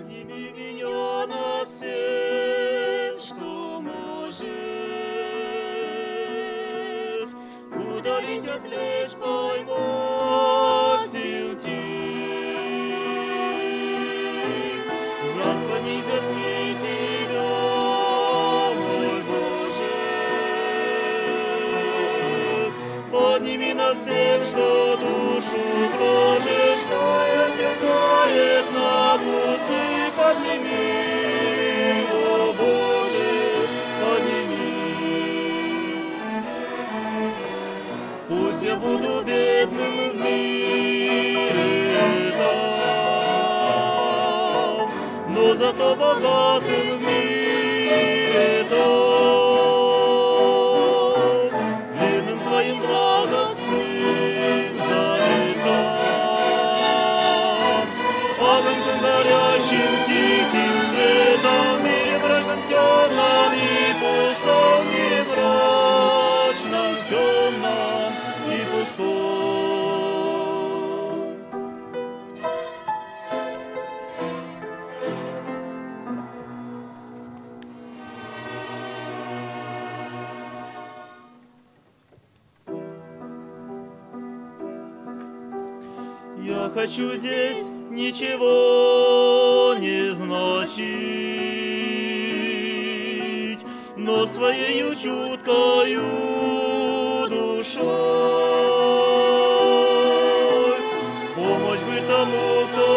Подними меня над всем, что может удалить, отвлечь, поймать сил тих, заслонить, затмить тебя, мой Боже. Подними над всем, что душу гложет, что терзает на пути. Подними, о Боже, подними. Пусть я буду бедным в мире там, но зато богатым в мире там, верным Твоим благостным заветам, огоньком горящим тихим светом, в мире мрачном, темном и пустом, в мире мрачном, темном и пустом. Я хочу здесь ничего не значить, но своею чуткою душой помочь бы тому, кто